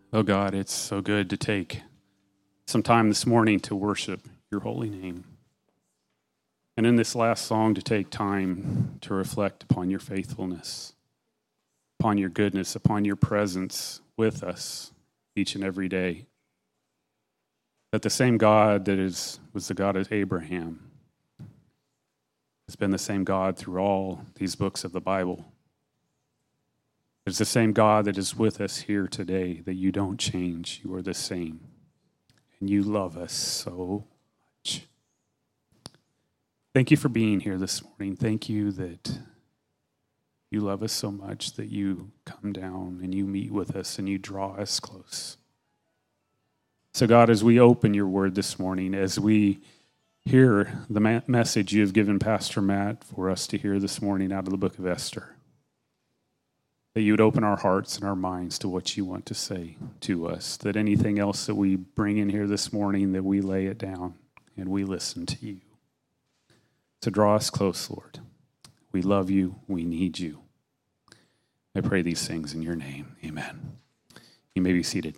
Oh God, it's so good to take some time this morning to worship your holy name. And in this last song, to take time to reflect upon your faithfulness, upon your goodness, upon your presence with us each and every day. That the same God that was the God of Abraham has been the same God through all these books of the Bible. It's the same God that is with us here today, that you don't change. You are the same. And you love us so much. Thank you for being here this morning. Thank you that you love us so much that you come down and you meet with us and you draw us close. So God, as we open your word this morning, as we hear the message you have given Pastor Matt for us to hear this morning out of the book of Esther, that you would open our hearts and our minds to what you want to say to us, that anything else that we bring in here this morning, that we lay it down and we listen to you. So draw us close, Lord. We love you. We need you. I pray these things in your name. Amen. You may be seated.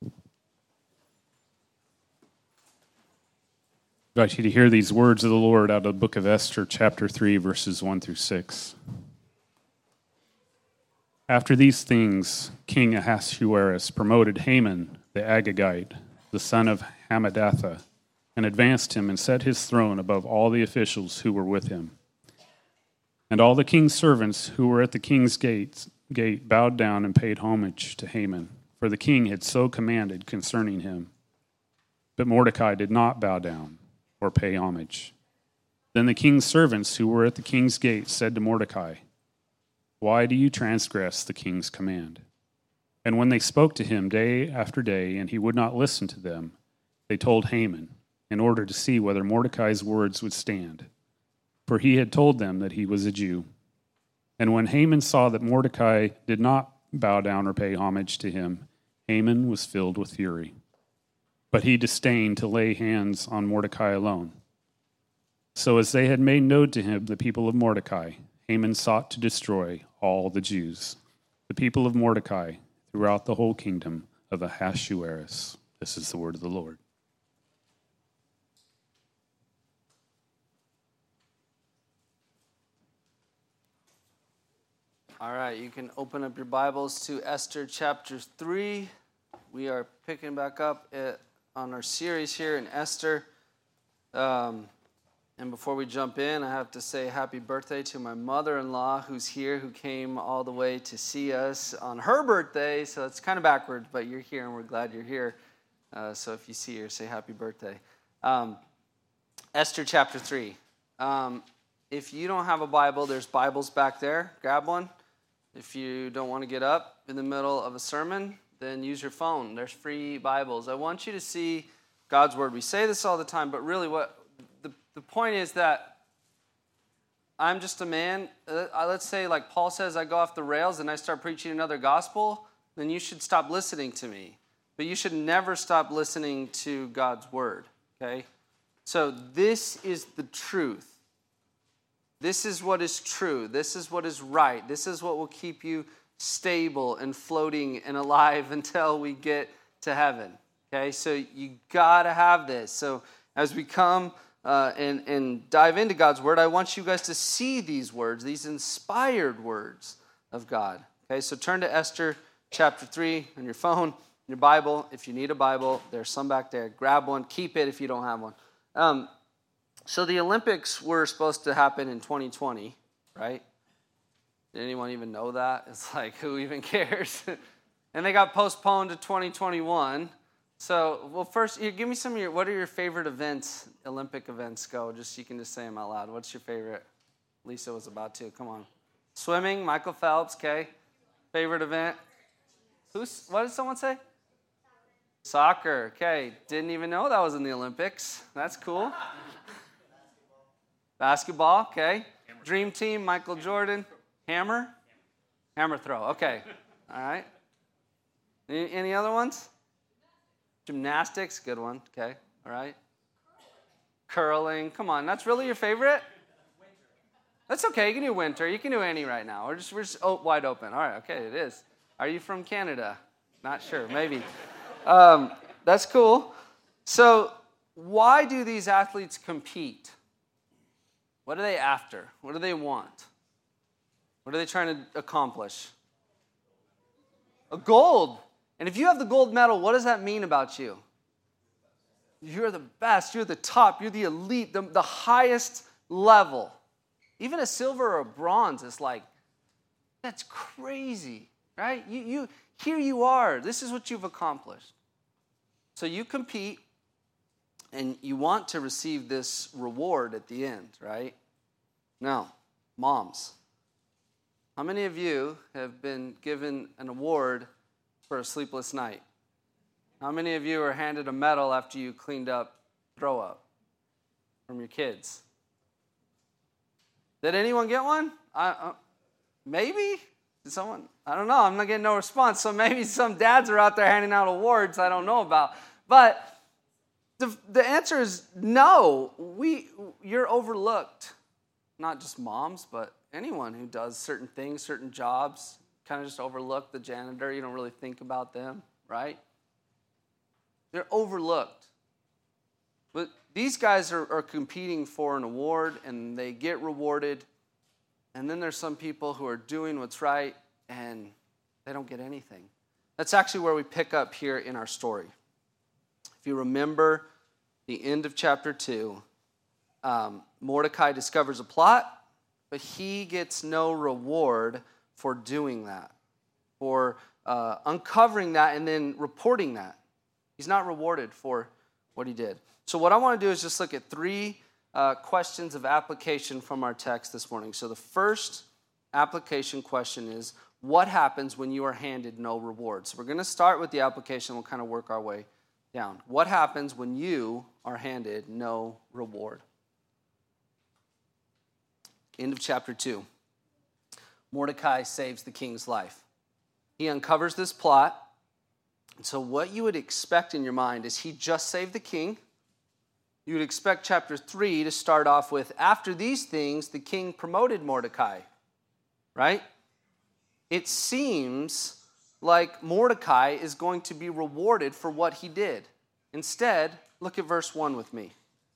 I invite you to hear these words of the Lord out of the book of Esther, chapter 3, verses 1 through 6. After these things, King Ahasuerus promoted Haman the Agagite, the son of Hammedatha, and advanced him and set his throne above all the officials who were with him. And all the king's servants who were at the king's gate bowed down and paid homage to Haman, for the king had so commanded concerning him. But Mordecai did not bow down or pay homage. Then the king's servants who were at the king's gate said to Mordecai, "Why do you transgress the king's command?" And when they spoke to him day after day, and he would not listen to them, they told Haman, in order to see whether Mordecai's words would stand. For he had told them that he was a Jew. And when Haman saw that Mordecai did not bow down or pay homage to him, Haman was filled with fury. But he disdained to lay hands on Mordecai alone. So as they had made known to him the people of Mordecai, Haman sought to destroy all the Jews, the people of Mordecai, throughout the whole kingdom of Ahasuerus. This is the word of the Lord. All right, you can open up your Bibles to Esther chapter 3. We are picking back up on our series here in Esther. And before we jump in, I have to say happy birthday to my mother-in-law who's here, who came all the way to see us on her birthday. So it's kind of backwards, but you're here and we're glad you're here. So if you see her, say happy birthday. Esther chapter 3. If you don't have a Bible, there's Bibles back there. Grab one. If you don't want to get up in the middle of a sermon, then use your phone. There's free Bibles. I want you to see God's Word. We say this all the time, but really what the point is that I'm just a man. Let's say, like Paul says, I go off the rails and I start preaching another gospel, then you should stop listening to me. But you should never stop listening to God's Word, okay? So this is the truth. This is what is true. This is what is right. This is what will keep you stable and floating and alive until we get to heaven. Okay, so you got to have this. So as we come and dive into God's Word, I want you guys to see these words, these inspired words of God. Okay, so turn to Esther chapter 3 on your phone, your Bible. If you need a Bible, there's some back there. Grab one. Keep it if you don't have one. So the Olympics were supposed to happen in 2020, right? Did anyone even know that? It's like, who even cares? And they got postponed to 2021. So, well, first, give me some of what are your favorite events, Olympic events go? You can just say them out loud. What's your favorite? Lisa was about to. Come on. Swimming, Michael Phelps, okay. Favorite event? What did someone say? Soccer, okay. Didn't even know that was in the Olympics. That's cool. Basketball, okay. Dream team, Michael Jordan. Hammer throw, okay. All right. Any other ones? Gymnastics, good one, okay. All right. Curling, come on, that's really your favorite? That's okay, you can do winter, you can do any right now. We're just wide open. All right, okay, it is. Are you from Canada? Not sure, maybe. That's cool. So why do these athletes compete? What are they after? What do they want? What are they trying to accomplish? A gold. And if you have the gold medal, what does that mean about you? You're the best. You're the top. You're the elite, the highest level. Even a silver or a bronze is like, that's crazy, right? Here you are. This is what you've accomplished. So you compete, and you want to receive this reward at the end, right? Now, moms, how many of you have been given an award for a sleepless night? How many of you are handed a medal after you cleaned up throw up from your kids? Did anyone get one? Maybe? Did someone? I don't know. I'm not getting no response. So maybe some dads are out there handing out awards I don't know about. But the answer is no. You're overlooked. Not just moms, but anyone who does certain things, certain jobs, kind of just overlook the janitor. You don't really think about them, right? They're overlooked. But these guys are competing for an award, and they get rewarded. And then there's some people who are doing what's right, and they don't get anything. That's actually where we pick up here in our story. If you remember the end of chapter 2, Mordecai discovers a plot, but he gets no reward for doing that, for uncovering that and then reporting that. He's not rewarded for what he did. So what I want to do is just look at 3 questions of application from our text this morning. So the first application question is, what happens when you are handed no reward? So we're going to start with the application. We'll kind of work our way down. What happens when you are handed no reward? End of chapter 2. Mordecai saves the king's life. He uncovers this plot. And so what you would expect in your mind is he just saved the king. You would expect chapter 3 to start off with, after these things, the king promoted Mordecai, right? It seems like Mordecai is going to be rewarded for what he did. Instead, look at verse 1 with me.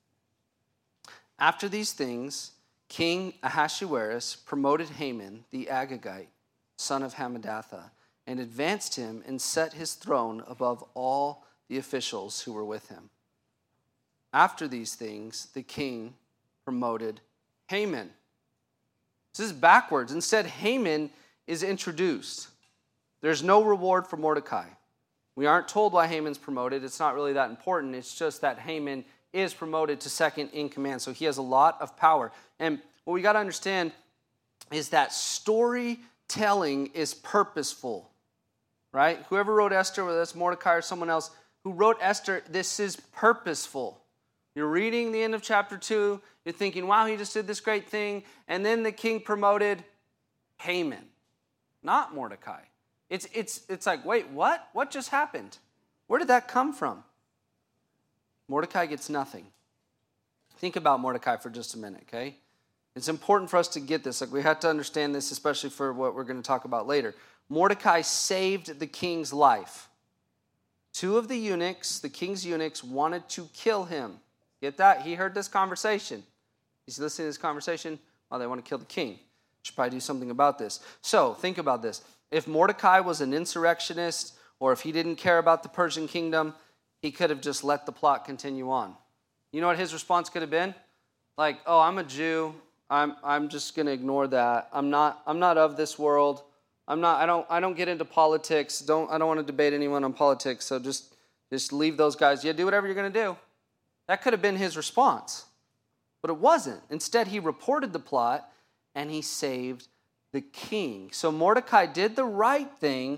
After these things, King Ahasuerus promoted Haman the Agagite, son of Hammedatha, and advanced him and set his throne above all the officials who were with him. After these things, the king promoted Haman. This is backwards. Instead, Haman is introduced. There's no reward for Mordecai. We aren't told why Haman's promoted. It's not really that important. It's just that Haman is promoted to second in command. So he has a lot of power. And what we got to understand is that storytelling is purposeful, right? Whoever wrote Esther, whether that's Mordecai or someone else, who wrote Esther, this is purposeful. You're reading the end of chapter 2. You're thinking, wow, he just did this great thing. And then the king promoted Haman, not Mordecai. It's like, wait, what? What just happened? Where did that come from? Mordecai gets nothing. Think about Mordecai for just a minute, okay? It's important for us to get this. Like, we have to understand this, especially for what we're going to talk about later. Mordecai saved the king's life. 2 of the eunuchs, the king's eunuchs, wanted to kill him. Get that? He heard this conversation. He's listening to this conversation. Oh, they want to kill the king. Should probably do something about this. So, think about this. If Mordecai was an insurrectionist, or if he didn't care about the Persian kingdom, he could have just let the plot continue on. You know what his response could have been? Like, oh, I'm a Jew. I'm just going to ignore that. I'm not of this world. I don't get into politics. I don't want to debate anyone on politics. So just leave those guys. Yeah, do whatever you're going to do. That could have been his response. But it wasn't. Instead, he reported the plot and he saved the king. So Mordecai did the right thing,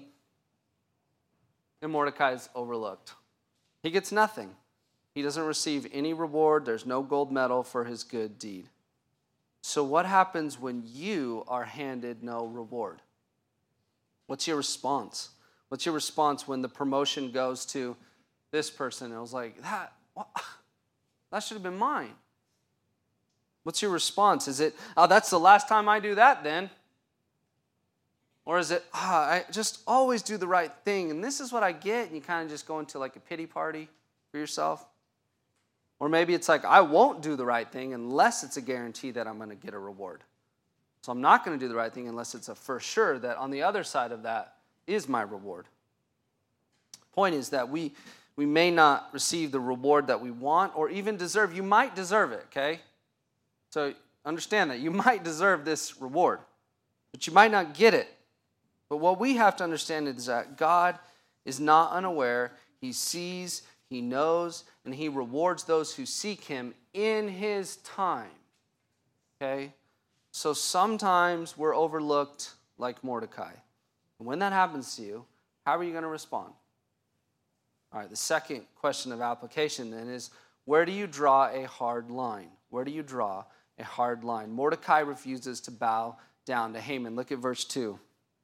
and Mordecai is overlooked. He gets nothing. He doesn't receive any reward. There's no gold medal for his good deed. So what happens when you are handed no reward? What's your response? What's your response when the promotion goes to this person? It was like, that should have been mine. What's your response? Is it, oh, that's the last time I do that then? Or is it, I just always do the right thing, and this is what I get, and you kind of just go into like a pity party for yourself? Or maybe it's like, I won't do the right thing unless it's a guarantee that I'm going to get a reward. So I'm not going to do the right thing unless it's a for sure that on the other side of that is my reward. Point is that we may not receive the reward that we want or even deserve. You might deserve it, okay? So understand that. You might deserve this reward, but you might not get it. But what we have to understand is that God is not unaware. He sees, He knows, and He rewards those who seek Him in His time. Okay? So sometimes we're overlooked like Mordecai. And when that happens to you, how are you going to respond? All right, the second question of application then is, where do you draw a hard line? Where do you draw a hard line? Mordecai refuses to bow down to Haman. Look at verse 2.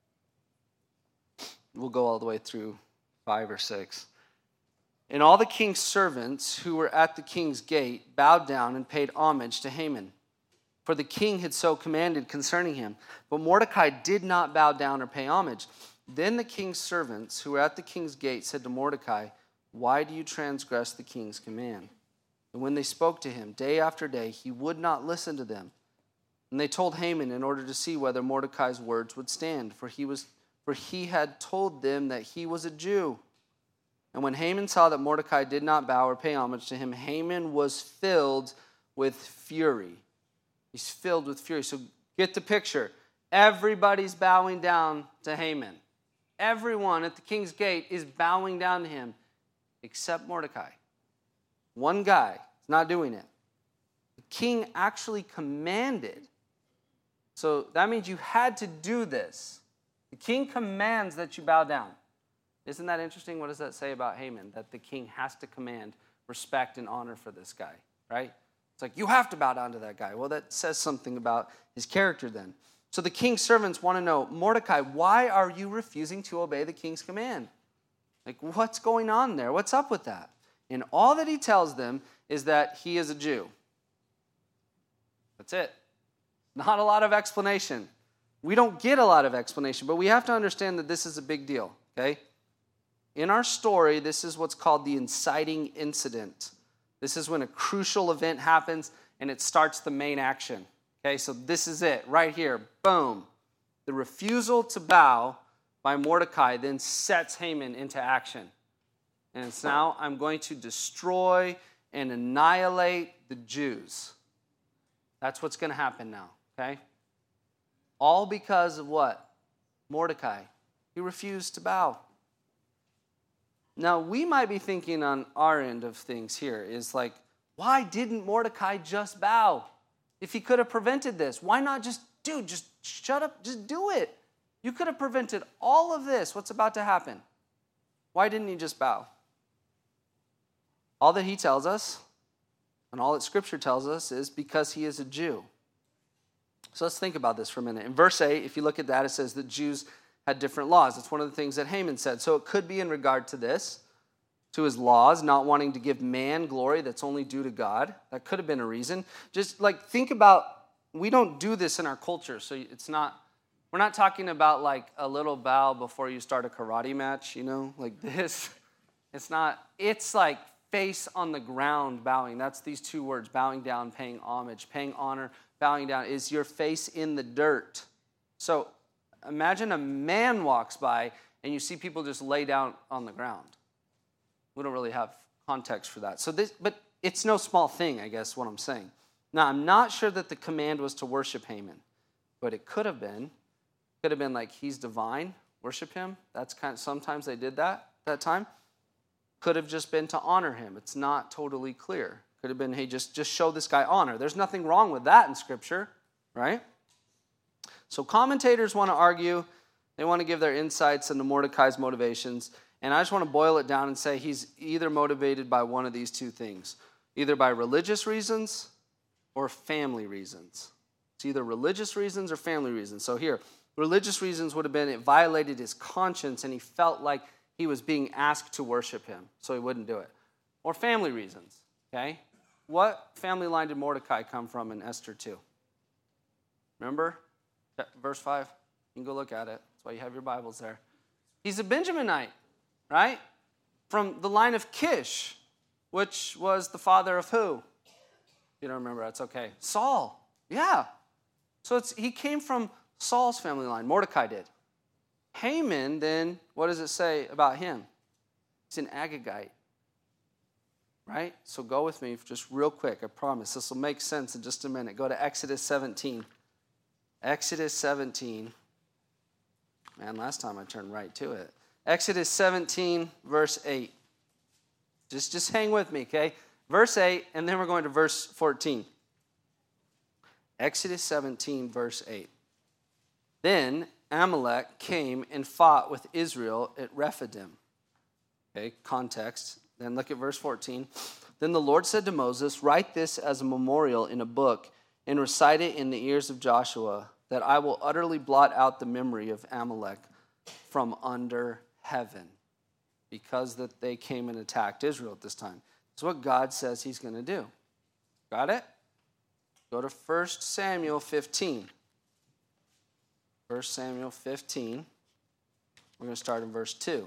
We'll go all the way through 5 or 6. And all the king's servants who were at the king's gate bowed down and paid homage to Haman, for the king had so commanded concerning him. But Mordecai did not bow down or pay homage. Then the king's servants who were at the king's gate said to Mordecai, "Why do you transgress the king's command?" And when they spoke to him day after day, he would not listen to them. And they told Haman in order to see whether Mordecai's words would stand, for he had told them that he was a Jew. And when Haman saw that Mordecai did not bow or pay homage to him, Haman was filled with fury. He's filled with fury. So get the picture. Everybody's bowing down to Haman. Everyone at the king's gate is bowing down to him except Mordecai. One guy is not doing it. The king actually commanded. So that means you had to do this. The king commands that you bow down. Isn't that interesting? What does that say about Haman? That the king has to command respect and honor for this guy, right? It's like, you have to bow down to that guy. Well, that says something about his character then. So the king's servants want to know, Mordecai, why are you refusing to obey the king's command? Like, what's going on there? What's up with that? And all that he tells them is that he is a Jew. That's it. Not a lot of explanation. We don't get a lot of explanation, but we have to understand that this is a big deal, okay? In our story, this is what's called the inciting incident. This is when a crucial event happens and it starts the main action. Okay, so this is it right here. Boom. The refusal to bow by Mordecai then sets Haman into action. And it's now, I'm going to destroy and annihilate the Jews. That's what's going to happen now, okay? All because of what? Mordecai. He refused to bow. Now, we might be thinking on our end of things here is like, why didn't Mordecai just bow? If he could have prevented this, why not just shut up, just do it. You could have prevented all of this, what's about to happen. Why didn't he just bow? All that he tells us, and all that Scripture tells us, is because he is a Jew. So let's think about this for a minute. In verse 8, if you look at that, it says that Jews had different laws. That's one of the things that Haman said. So it could be in regard to this, to his laws, not wanting to give man glory that's only due to God. That could have been a reason. Just like think about, we don't do this in our culture, so it's not, we're not talking about like a little bow before you start a karate match, like this. It's not, it's like face on the ground bowing. That's these two words, bowing down, paying homage, paying honor, bowing down. Is your face in the dirt? So imagine a man walks by and you see people just lay down on the ground. We don't really have context for that. But it's no small thing, I guess, what I'm saying. Now, I'm not sure that the command was to worship Haman, but it could have been. Could have been like, he's divine, worship him. That's kind of, sometimes they did that time. Could have just been to honor him. It's not totally clear. Could have been, hey, just show this guy honor. There's nothing wrong with that in Scripture, right? So commentators want to argue. They want to give their insights into Mordecai's motivations. And I just want to boil it down and say he's either motivated by one of these two things, either by religious reasons or family reasons. It's either religious reasons or family reasons. So here, religious reasons would have been it violated his conscience and he felt like he was being asked to worship him, so he wouldn't do it. Or family reasons, okay? What family line did Mordecai come from in Esther 2? Remember? Verse 5? You can go look at it. That's why you have your Bibles there. He's a Benjaminite, right? From the line of Kish, which was the father of who? If you don't remember, that's okay. Saul, yeah. So he came from Saul's family line. Mordecai did. Haman, then, what does it say about him? He's an Agagite, right? So go with me just real quick. I promise this will make sense in just a minute. Go to Exodus 17. Exodus 17. Man, last time I turned right to it. Exodus 17, verse 8. Just hang with me, okay? Verse 8, and then we're going to verse 14. Exodus 17, verse 8. Then Amalek came and fought with Israel at Rephidim. Okay, context. Then look at verse 14. Then the Lord said to Moses, write this as a memorial in a book and recite it in the ears of Joshua, that I will utterly blot out the memory of Amalek from under heaven, because that they came and attacked Israel at this time. That's what God says he's going to do. Got it? Go to 1 Samuel 15. 1 Samuel 15. We're going to start in verse 2.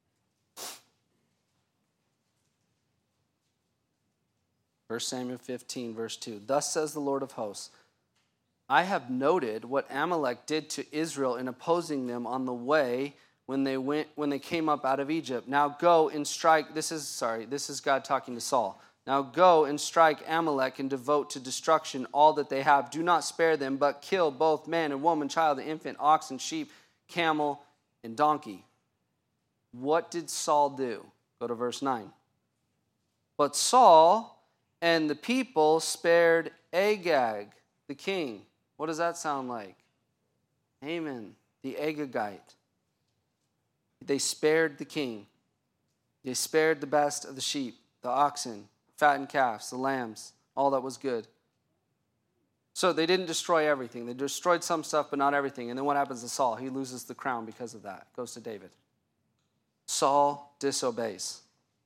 First Samuel 15, verse 2. Thus says the Lord of hosts, I have noted what Amalek did to Israel in opposing them on the way when they came up out of Egypt. Now go and strike, this is God talking to Saul. Now go and strike Amalek and devote to destruction all that they have. Do not spare them, but kill both man and woman, child and infant, ox and sheep, camel and donkey. What did Saul do? Go to verse 9. But Saul and the people spared Agag, the king. What does that sound like? Haman, the Agagite. They spared the king. They spared the best of the sheep, the oxen, fattened calves, the lambs, all that was good. So they didn't destroy everything. They destroyed some stuff, but not everything. And then what happens to Saul? He loses the crown because of that. Goes to David. Saul disobeys.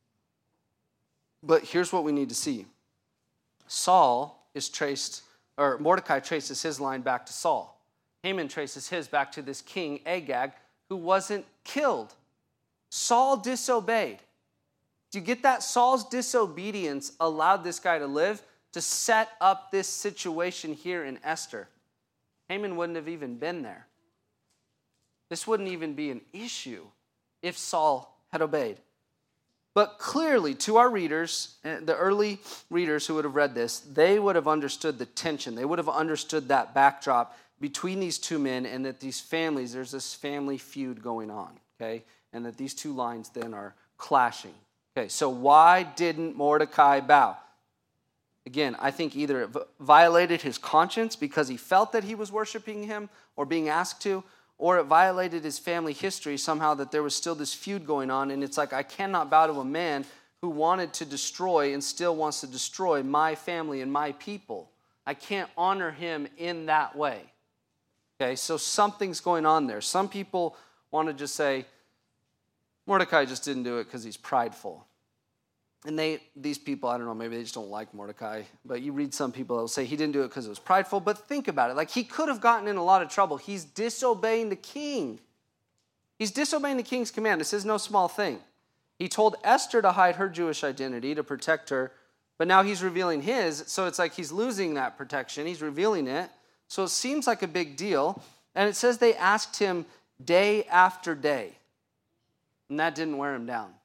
But here's what we need to see. Mordecai traces his line back to Saul. Haman traces his back to this king, Agag, who wasn't killed. Saul disobeyed. Do you get that? Saul's disobedience allowed this guy to live, to set up this situation here in Esther. Haman wouldn't have even been there. This wouldn't even be an issue if Saul had obeyed. But clearly, to our readers, the early readers who would have read this, they would have understood the tension. They would have understood that backdrop between these two men, and that these families, there's this family feud going on, okay? And that these two lines then are clashing. Okay, so why didn't Mordecai bow? Again, I think either it violated his conscience because he felt that he was worshiping him or being asked to, or it violated his family history somehow, that there was still this feud going on, and it's like, I cannot bow to a man who wanted to destroy and still wants to destroy my family and my people. I can't honor him in that way. Okay, so something's going on there. Some people want to just say, Mordecai just didn't do it because he's prideful. And these people, I don't know, maybe they just don't like Mordecai, but you read some people that will say he didn't do it because it was prideful. But think about it. Like, he could have gotten in a lot of trouble. He's disobeying the king. He's disobeying the king's command. This is no small thing. He told Esther to hide her Jewish identity to protect her, but now he's revealing his, so it's like he's losing that protection. He's revealing it. So it seems like a big deal. And it says they asked him day after day, and that didn't wear him down.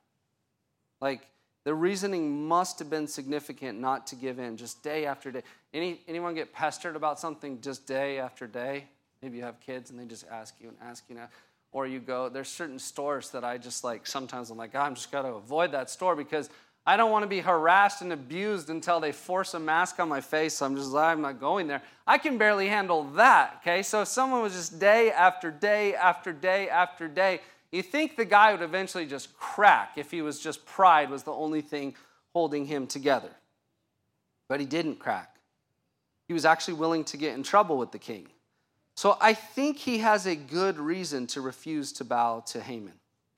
Like, the reasoning must have been significant not to give in, just day after day. Anyone get pestered about something just day after day? Maybe you have kids and they just ask you and ask you now. Or you go, there's certain stores that I just like, sometimes I'm like, I'm just got to avoid that store because I don't want to be harassed and abused until they force a mask on my face. So I'm not going there. I can barely handle that, okay? So if someone was just day after day after day after day, you think the guy would eventually just crack if he was just pride was the only thing holding him together. But he didn't crack. He was actually willing to get in trouble with the king. So I think he has a good reason to refuse to bow to Haman.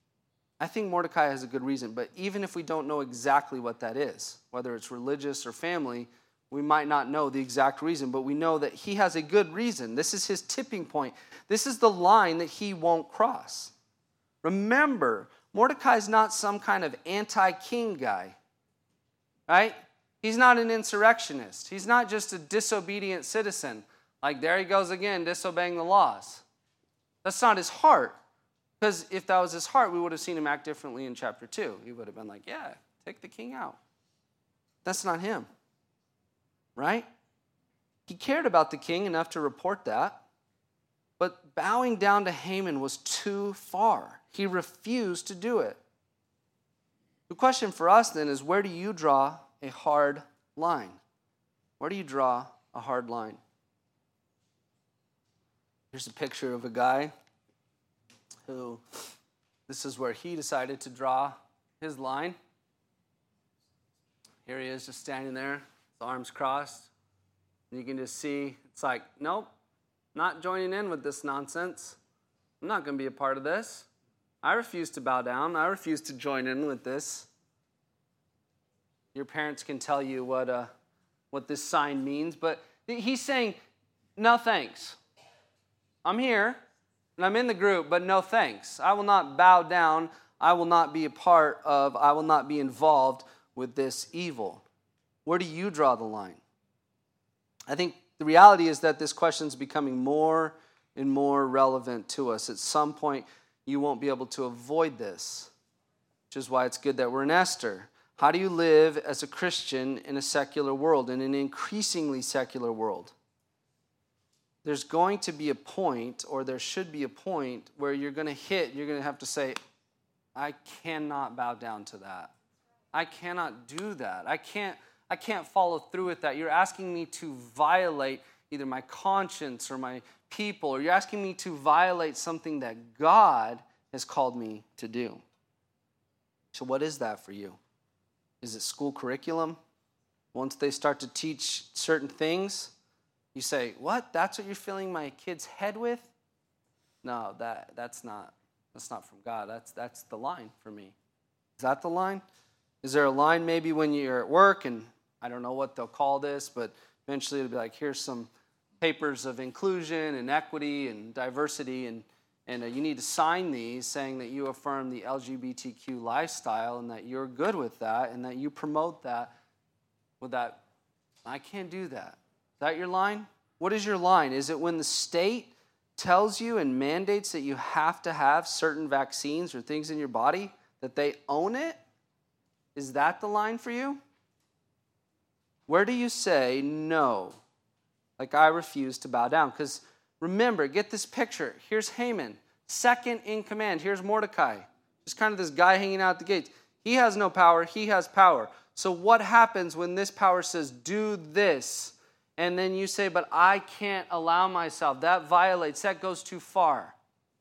I think Mordecai has a good reason, but even if we don't know exactly what that is, whether it's religious or family, We might not know the exact reason, but we know that he has a good reason. This is his tipping point. This is the line that he won't cross. Remember, Mordecai's not some kind of anti-king guy, right? He's not an insurrectionist. He's not just a disobedient citizen. Like, there he goes again, disobeying the laws. That's not his heart. Because if that was his heart, we would have seen him act differently in chapter 2. He would have been like, yeah, take the king out. That's not him, right? He cared about the king enough to report that. But bowing down to Haman was too far. He refused to do it. The question for us then is, where do you draw a hard line? Where do you draw a hard line? Here's a picture of a guy who, this is where he decided to draw his line. Here he is just standing there, his arms crossed. And you can just see, it's like, nope, not joining in with this nonsense. I'm not going to be a part of this. I refuse to bow down. I refuse to join in with this. Your parents can tell you what this sign means, but he's saying, no thanks. I'm here, and I'm in the group, but no thanks. I will not bow down. I will not be a part of, I will not be involved with this evil. Where do you draw the line? I think the reality is that this question is becoming more and more relevant to us. At some point, you won't be able to avoid this, which is why it's good that we're in Esther. How do you live as a Christian in a secular world, in an increasingly secular world? There's going to be a point, or there should be a point, where you're going to have to say, I cannot bow down to that. I cannot do that. I can't follow through with that. You're asking me to violate either my conscience or my people, or you're asking me to violate something that God has called me to do. So what is that for you? Is it school curriculum? Once they start to teach certain things, you say, what? That's what you're filling my kid's head with? No, that's not from God. That's the line for me. Is that the line? Is there a line maybe when you're at work, and I don't know what they'll call this, but eventually it'll be like, here's some papers of inclusion and equity and diversity, and you need to sign these saying that you affirm the LGBTQ lifestyle and that you're good with that and that you promote that. With that, I can't do that. Is that your line? What is your line? Is it when the state tells you and mandates that you have to have certain vaccines or things in your body, that they own it? Is that the line for you? Where do you say no? Like, I refuse to bow down. Because remember, get this picture. Here's Haman, second in command. Here's Mordecai, just kind of this guy hanging out the gates. He has no power. He has power. So what happens when this power says, do this? And then you say, but I can't allow myself. That violates. That goes too far.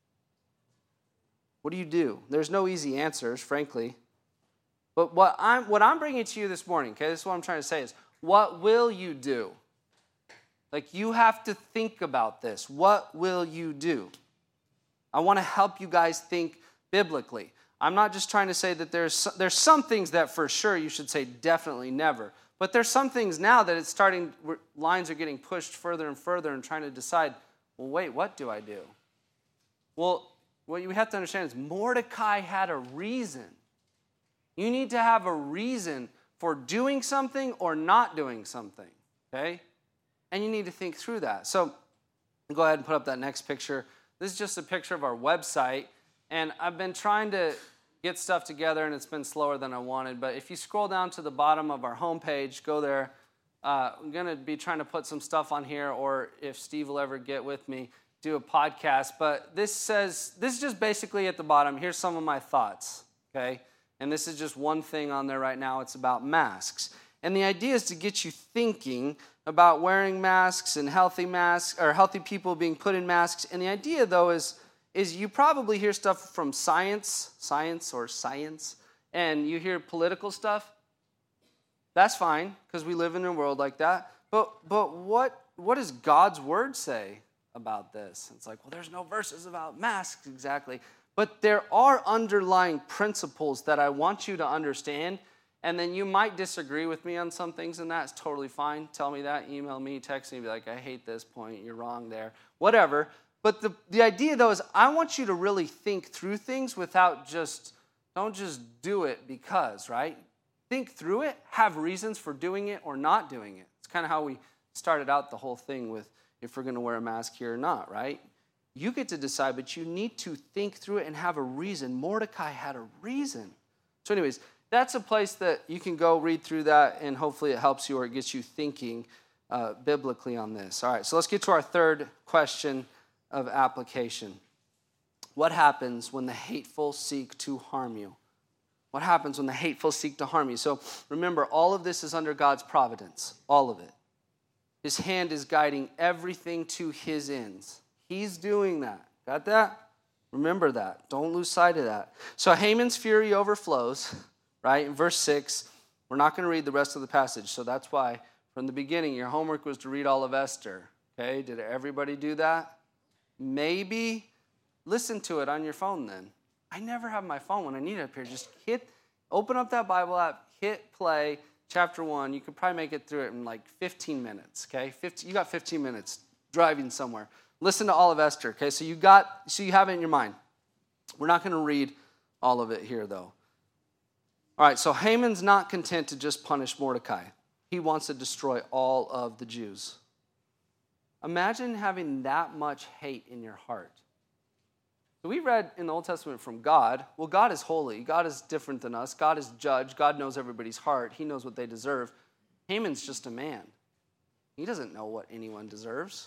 What do? There's no easy answers, frankly. But what I'm bringing to you this morning, okay, this is what I'm trying to say is, what will you do? Like, you have to think about this. What will you do? I want to help you guys think biblically. I'm not just trying to say that there's some things that for sure you should say definitely never. But there's some things now that lines are getting pushed further and further and trying to decide, well, wait, what do I do? Well, what you have to understand is Mordecai had a reason. You need to have a reason for doing something or not doing something, okay? And you need to think through that. So go ahead and put up that next picture. This is just a picture of our website. And I've been trying to get stuff together, and it's been slower than I wanted. But if you scroll down to the bottom of our homepage, go there. I'm going to be trying to put some stuff on here, or if Steve will ever get with me, do a podcast. But this is just basically at the bottom. Here's some of my thoughts, okay? And this is just one thing on there right now. It's about masks. And the idea is to get you thinking about wearing masks and healthy masks, or healthy people being put in masks. And the idea, though, is you probably hear stuff from science, and you hear political stuff. That's fine, because we live in a world like that. But what does God's word say about this? It's like, well, there's no verses about masks exactly. But there are underlying principles that I want you to understand, And then you might disagree with me on some things, and that's totally fine. Tell me that, email me, text me, be like, I hate this point, you're wrong there, whatever. But the idea, though, is I want you to really think through things don't just do it because, right? Think through it, have reasons for doing it or not doing it. It's kind of how we started out the whole thing with if we're going to wear a mask here or not, right? You get to decide, but you need to think through it and have a reason. Mordecai had a reason. So anyways, that's a place that you can go read through that, and hopefully it helps you or it gets you thinking biblically on this. All right, so let's get to our third question of application. What happens when the hateful seek to harm you? What happens when the hateful seek to harm you? So remember, all of this is under God's providence, all of it. His hand is guiding everything to his ends. He's doing that. Got that? Remember that. Don't lose sight of that. So Haman's fury overflows, right? In verse 6, we're not going to read the rest of the passage, so that's why from the beginning your homework was to read all of Esther. Okay? Did everybody do that? Maybe listen to it on your phone then. I never have my phone when I need it up here. Just open up that Bible app, hit play, chapter 1. You could probably make it through it in like 15 minutes, okay? You got 15 minutes driving somewhere. Listen to all of Esther, okay? So you have it in your mind. We're not going to read all of it here, though. All right, so Haman's not content to just punish Mordecai. He wants to destroy all of the Jews. Imagine having that much hate in your heart. So we read in the Old Testament from God. Well, God is holy. God is different than us. God is judge. God knows everybody's heart. He knows what they deserve. Haman's just a man. He doesn't know what anyone deserves.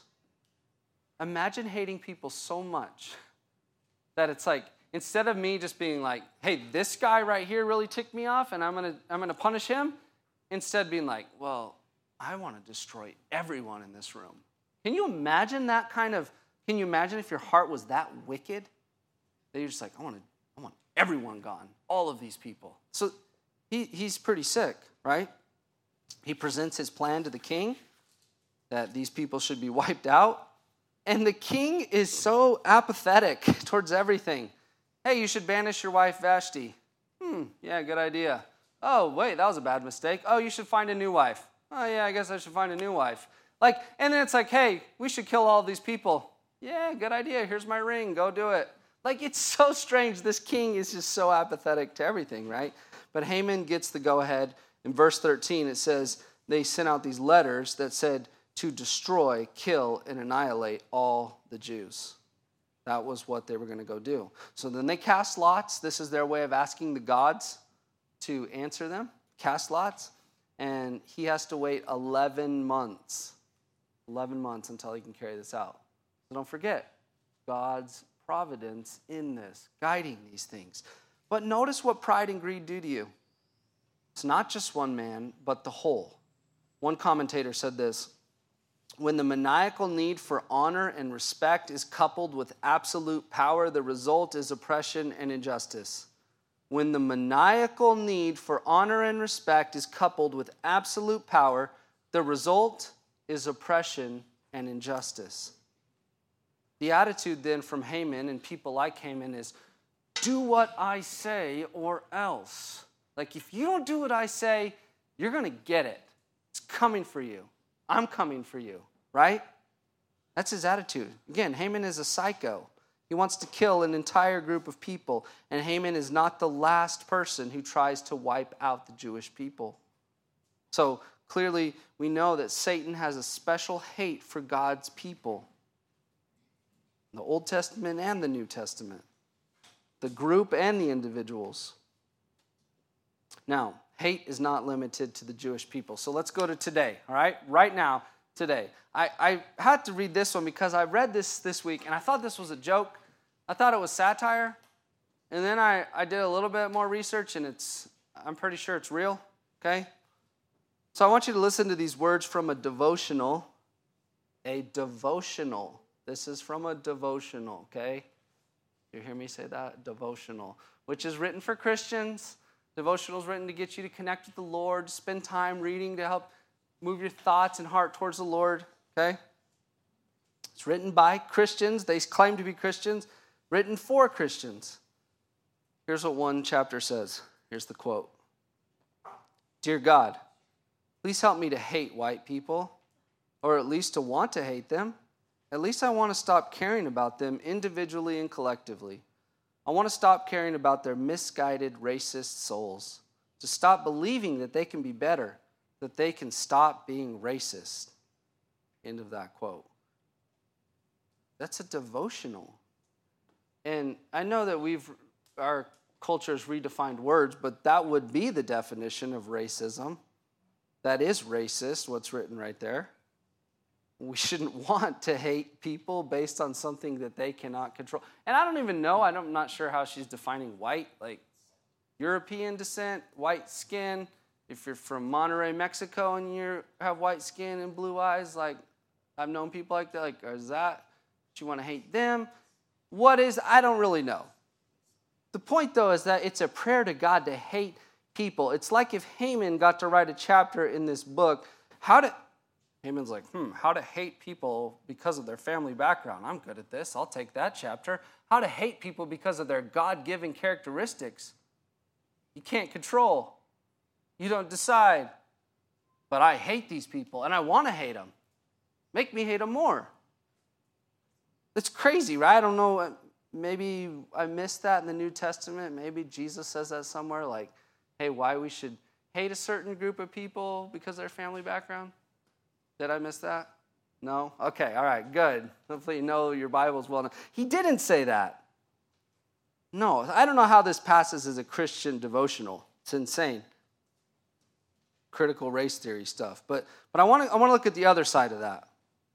Imagine hating people so much that it's like, instead of me just being like, hey, this guy right here really ticked me off and I'm gonna punish him, instead being like, well, I want to destroy everyone in this room. Can you imagine can you imagine if your heart was that wicked? That you're just like, I want everyone gone, all of these people. So he's pretty sick, right? He presents his plan to the king that these people should be wiped out. And the king is so apathetic towards everything. Hey, you should banish your wife Vashti. Yeah, good idea. Oh, wait, that was a bad mistake. Oh, you should find a new wife. Oh, yeah, I guess I should find a new wife. And then it's like, hey, we should kill all these people. Yeah, good idea. Here's my ring. Go do it. It's so strange. This king is just so apathetic to everything, right? But Haman gets the go-ahead. In verse 13, it says they sent out these letters that said to destroy, kill, and annihilate all the Jews. That was what they were going to go do. So then they cast lots. This is their way of asking the gods to answer them. Cast lots. And he has to wait 11 months. 11 months until he can carry this out. So don't forget, God's providence in this, guiding these things. But notice what pride and greed do to you. It's not just one man, but the whole. One commentator said this: when the maniacal need for honor and respect is coupled with absolute power, the result is oppression and injustice. When the maniacal need for honor and respect is coupled with absolute power, the result is oppression and injustice. The attitude then from Haman and people like Haman is, do what I say or else. If you don't do what I say, you're going to get it. It's coming for you. I'm coming for you, right? That's his attitude. Again, Haman is a psycho. He wants to kill an entire group of people, and Haman is not the last person who tries to wipe out the Jewish people. So clearly, we know that Satan has a special hate for God's people. The Old Testament and the New Testament. The group and the individuals. Now, hate is not limited to the Jewish people. So let's go to today, all right? Right now, today. I had to read this one because I read this week, and I thought this was a joke. I thought it was satire. And then I did a little bit more research, and I'm pretty sure it's real, okay? So I want you to listen to these words from a devotional. A devotional. This is from a devotional, okay? You hear me say that? Devotional. Which is written for Christians. Devotional is written to get you to connect with the Lord, spend time reading to help move your thoughts and heart towards the Lord, okay? It's written by Christians. They claim to be Christians. Written for Christians. Here's what one chapter says. Here's the quote. Dear God, please help me to hate white people, or at least to want to hate them. At least I want to stop caring about them individually and collectively. I want to stop caring about their misguided racist souls, to stop believing that they can be better, that they can stop being racist. End of that quote. That's a devotional. And I know that our culture has redefined words, but that would be the definition of racism. That is racist, what's written right there. We shouldn't want to hate people based on something that they cannot control. And I don't even know, I'm not sure how she's defining white, like European descent, white skin. If you're from Monterrey, Mexico, and you have white skin and blue eyes, like I've known people like that, like, is that, do you want to hate them? What is, I don't really know. The point, though, is that it's a prayer to God to hate people. It's like if Haman got to write a chapter in this book, Haman's like, how to hate people because of their family background. I'm good at this. I'll take that chapter. How to hate people because of their God-given characteristics. You can't control. You don't decide. But I hate these people, and I want to hate them. Make me hate them more. It's crazy, right? I don't know. Maybe I missed that in the New Testament. Maybe Jesus says that somewhere, like, hey, why we should hate a certain group of people because of their family background. Did I miss that? No? Okay, all right, good. Hopefully you know your Bible's well enough. He didn't say that. No, I don't know how this passes as a Christian devotional. It's insane. Critical race theory stuff. But I want to look at the other side of that.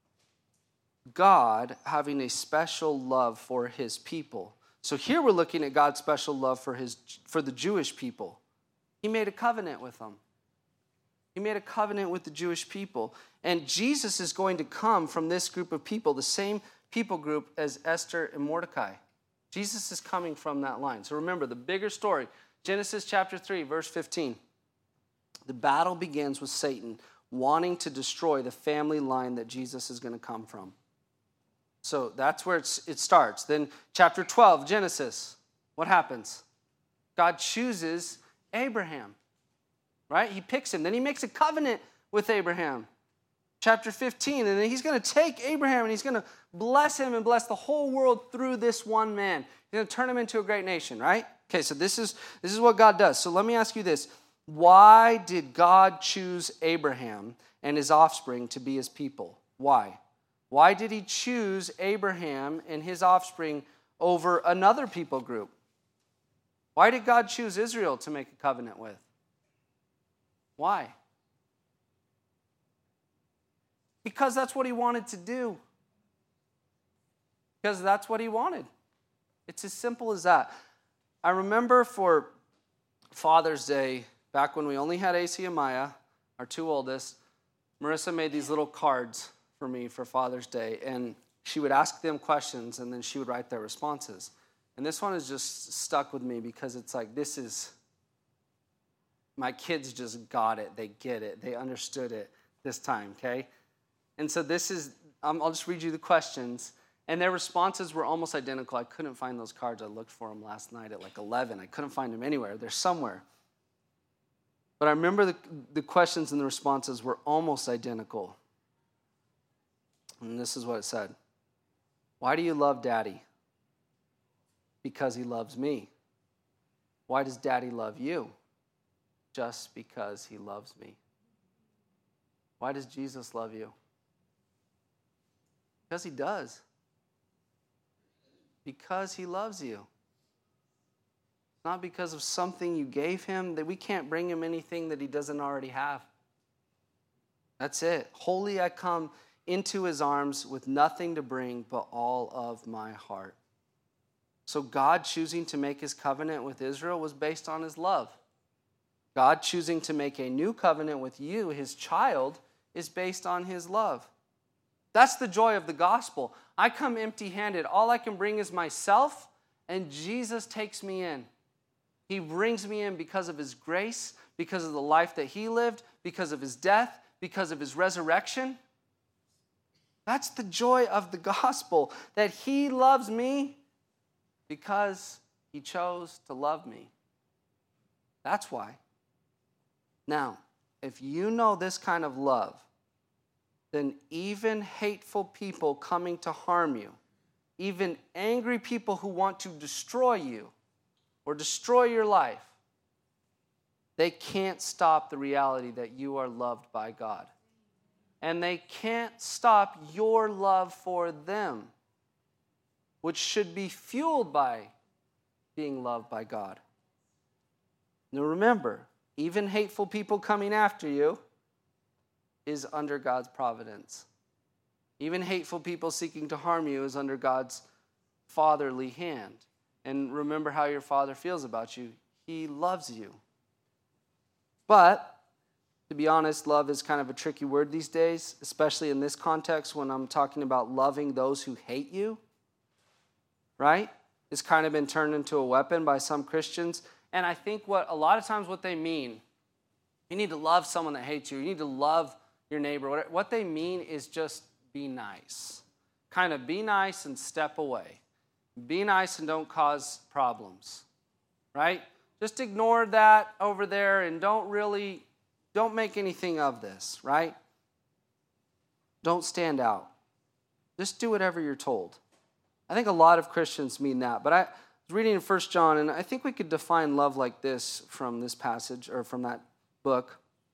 God having a special love for his people. So here we're looking at God's special love for the Jewish people. He made a covenant with them. He made a covenant with the Jewish people. And Jesus is going to come from this group of people, the same people group as Esther and Mordecai. Jesus is coming from that line. So remember, the bigger story, Genesis chapter 3, verse 15. The battle begins with Satan wanting to destroy the family line that Jesus is going to come from. So that's where it starts. Then chapter 12, Genesis. What happens? God chooses Abraham. Right? He picks him. Then he makes a covenant with Abraham. Chapter 15. And then he's going to take Abraham and he's going to bless him and bless the whole world through this one man. He's going to turn him into a great nation, right? Okay, so this is what God does. So let me ask you this. Why did God choose Abraham and his offspring to be his people? Why? Why did he choose Abraham and his offspring over another people group? Why did God choose Israel to make a covenant with? Why? Because that's what he wanted to do. Because that's what he wanted. It's as simple as that. I remember for Father's Day, back when we only had AC and Maya, our two oldest, Marissa made these little cards for me for Father's Day, and she would ask them questions, and then she would write their responses. And this one has just stuck with me because it's like, my kids just got it. They get it. They understood it this time, okay? And so I'll just read you the questions. And their responses were almost identical. I couldn't find those cards. I looked for them last night at like 11. I couldn't find them anywhere. They're somewhere. But I remember the questions and the responses were almost identical. And this is what it said. Why do you love Daddy? Because he loves me. Why does Daddy love you? Just because he loves me. Why does Jesus love you? Because he does. Because he loves you. Not because of something you gave him, that we can't bring him anything that he doesn't already have. That's it. Holy I come into his arms with nothing to bring but all of my heart. So God choosing to make his covenant with Israel was based on his love. God choosing to make a new covenant with you, his child, is based on his love. That's the joy of the gospel. I come empty-handed. All I can bring is myself, and Jesus takes me in. He brings me in because of his grace, because of the life that he lived, because of his death, because of his resurrection. That's the joy of the gospel, that he loves me because he chose to love me. That's why. Now, if you know this kind of love, then even hateful people coming to harm you, even angry people who want to destroy you or destroy your life, they can't stop the reality that you are loved by God. And they can't stop your love for them, which should be fueled by being loved by God. Now remember, even hateful people coming after you is under God's providence. Even hateful people seeking to harm you is under God's fatherly hand. And remember how your Father feels about you. He loves you. But, to be honest, love is kind of a tricky word these days, especially in this context when I'm talking about loving those who hate you. Right? It's kind of been turned into a weapon by some Christians. And I think a lot of times what they mean, you need to love someone that hates you. You need to love your neighbor. What they mean is just be nice. Kind of be nice and step away. Be nice and don't cause problems. Right? Just ignore that over there and don't make anything of this, right? Don't stand out. Just do whatever you're told. I think a lot of Christians mean that, but I was reading in 1 John, and I think we could define love like this from this passage, or from that book,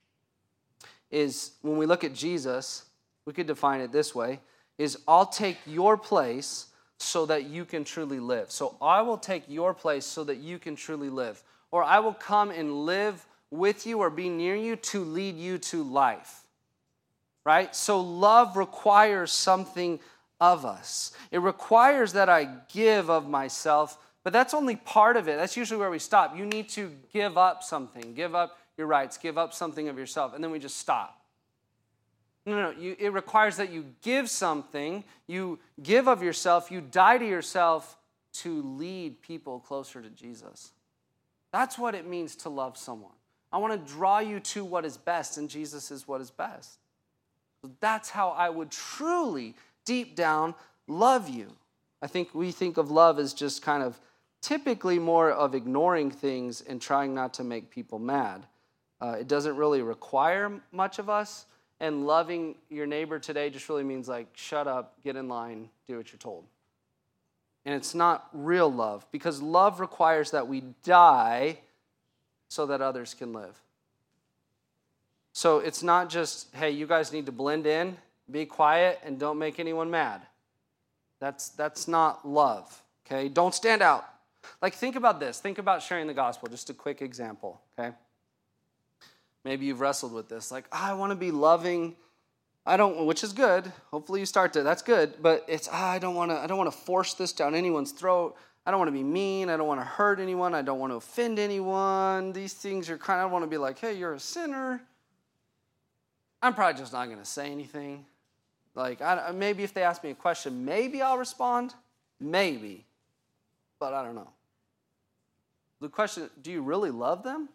is when we look at Jesus, we could define it this way, is I'll take your place so that you can truly live. So I will take your place so that you can truly live. Or I will come and live with you or be near you to lead you to life. Right? So love requires something of us. It requires that I give of myself, but that's only part of it. That's usually where we stop. You need to give up something. Give up your rights. Give up something of yourself. And then we just stop. No. It requires that you give something. You give of yourself. You die to yourself to lead people closer to Jesus. That's what it means to love someone. I want to draw you to what is best, and Jesus is what is best. So that's how I would truly, deep down, love you. I think we think of love as just kind of typically more of ignoring things and trying not to make people mad. It doesn't really require much of us, and loving your neighbor today just really means like, shut up, get in line, do what you're told. And it's not real love, because love requires that we die so that others can live. So it's not just, hey, you guys need to blend in, be quiet, and don't make anyone mad. That's not love, okay? Don't stand out. Like, think about this. Think about sharing the gospel. Just a quick example, okay? Maybe you've wrestled with this. Like, I want to be loving. Which is good. Hopefully you start to. That's good. But it's, I don't want to force this down anyone's throat. I don't want to be mean. I don't want to hurt anyone. I don't want to offend anyone. These things are kind of, I want to be like, hey, you're a sinner. I'm probably just not going to say anything. Like, maybe if they ask me a question, maybe I'll respond. Maybe. But I don't know. The question, do you really love them?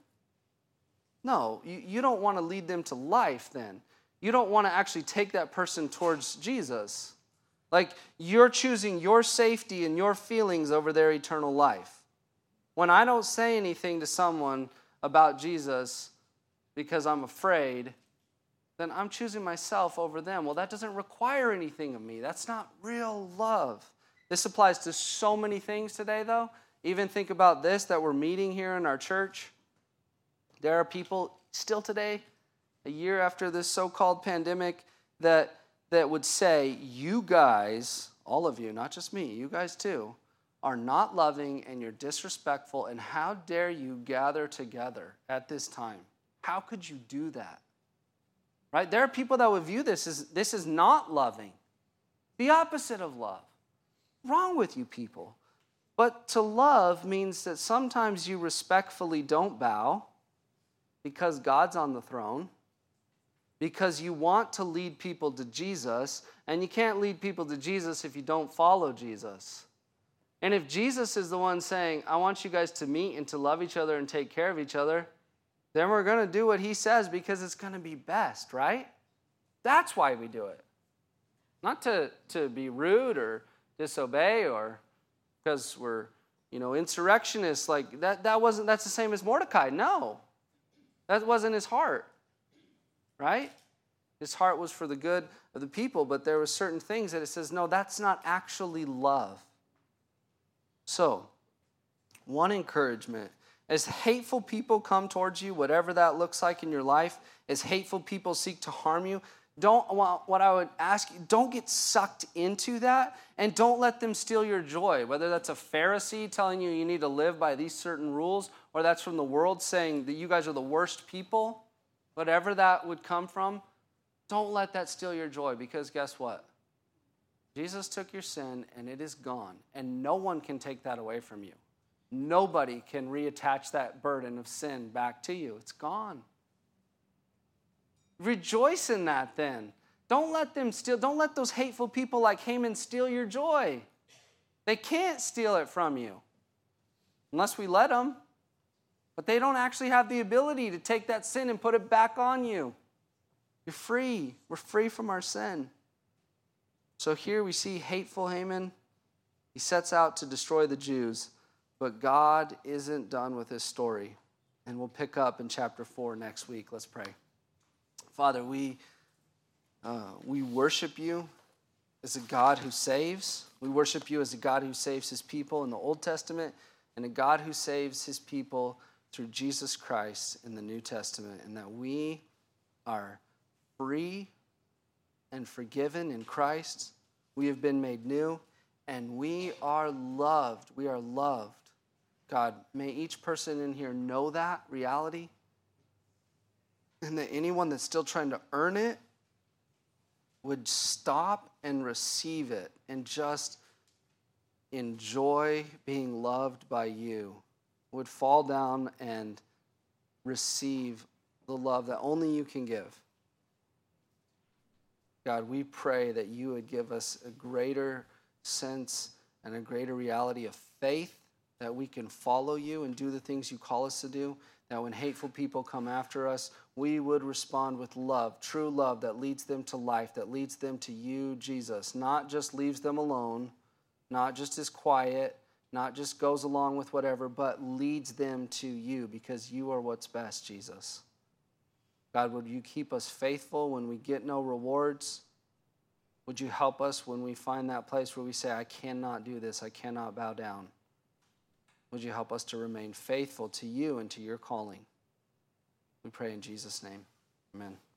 No, you don't want to lead them to life then. You don't want to actually take that person towards Jesus. Like, you're choosing your safety and your feelings over their eternal life. When I don't say anything to someone about Jesus because I'm afraid, then I'm choosing myself over them. Well, that doesn't require anything of me. That's not real love. This applies to so many things today, though. Even think about this, that we're meeting here in our church. There are people still today, a year after this so-called pandemic, that would say, you guys, all of you, not just me, you guys too, are not loving and you're disrespectful, and how dare you gather together at this time? How could you do that? Right? There are people that would view this as, this is not loving. The opposite of love. Wrong with you people. But to love means that sometimes you respectfully don't bow because God's on the throne, because you want to lead people to Jesus, and you can't lead people to Jesus if you don't follow Jesus. And if Jesus is the one saying, I want you guys to meet and to love each other and take care of each other, then we're going to do what he says because it's going to be best, right? That's why we do it. Not to be rude or disobey or because we're, insurrectionists. Like that's the same as Mordecai. No. That wasn't his heart, right? His heart was for the good of the people, but there were certain things that it says, no, that's not actually love. So, one encouragement, as hateful people come towards you, whatever that looks like in your life, as hateful people seek to harm you, what I would ask you, don't get sucked into that, and don't let them steal your joy. Whether that's a Pharisee telling you need to live by these certain rules, or that's from the world saying that you guys are the worst people, whatever that would come from, don't let that steal your joy, because guess what? Jesus took your sin and it is gone, and no one can take that away from you. Nobody can reattach that burden of sin back to you. It's gone. Rejoice in that then. Don't let those hateful people like Haman steal your joy. They can't steal it from you unless we let them. But they don't actually have the ability to take that sin and put it back on you. You're free. We're free from our sin. So here we see hateful Haman. He sets out to destroy the Jews, but God isn't done with his story. And we'll pick up in chapter 4 next week. Let's pray. Father, we worship you as a God who saves. We worship you as a God who saves his people in the Old Testament, and a God who saves his people through Jesus Christ in the New Testament, and that we are free and forgiven in Christ. We have been made new, and we are loved. We are loved. God, may each person in here know that reality, and that anyone that's still trying to earn it would stop and receive it and just enjoy being loved by you, would fall down and receive the love that only you can give. God, we pray that you would give us a greater sense and a greater reality of faith, that we can follow you and do the things you call us to do, that when hateful people come after us, we would respond with love, true love that leads them to life, that leads them to you, Jesus, not just leaves them alone, not just is quiet, not just goes along with whatever, but leads them to you, because you are what's best, Jesus. God, would you keep us faithful when we get no rewards? Would you help us when we find that place where we say, I cannot do this, I cannot bow down? Would you help us to remain faithful to you and to your calling? We pray in Jesus' name. Amen.